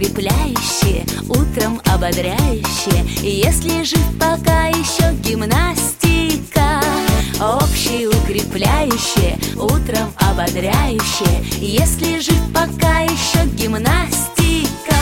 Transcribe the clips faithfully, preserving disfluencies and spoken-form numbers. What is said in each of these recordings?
укрепляющее, утром ободряющее. Если жив пока еще гимнастика, общеукрепляющее, утром ободряющее. Если жив пока еще гимнастика.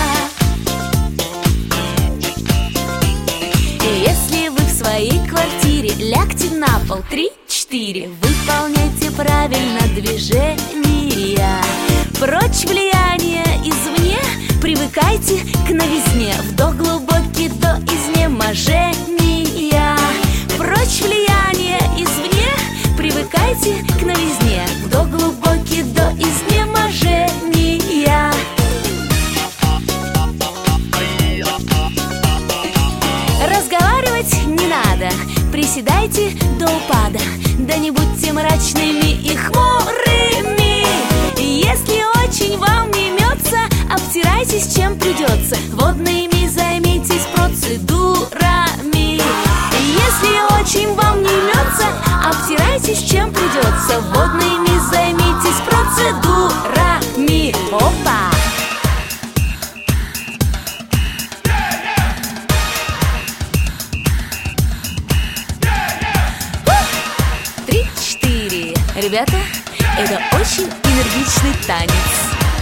Если вы в своей квартире, лягте на пол три-четыре, выполняйте правильно движения. Прочь влияние извне, привыкайте к новизне. Вдох глубокий до изнеможения. Прочь влияние извне, привыкайте к новизне. Вдох глубокий до изнеможения. Разговаривать не надо, приседайте до упада. Да не будьте мрачными и хмурыми. Если очень вам не имется, обтирайтесь чем придется. Водными займитесь процедурами. Если очень вам не имется, обтирайтесь чем придется. Водными займитесь процедурами. Опа! Три-четыре. Ребята, это очень энергичный танец.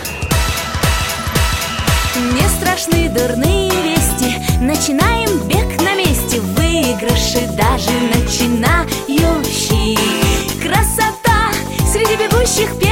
Не страшны дурные вести, начинаем бег на месте. Выигрыши даже начинающий. Красота среди бегущих песен.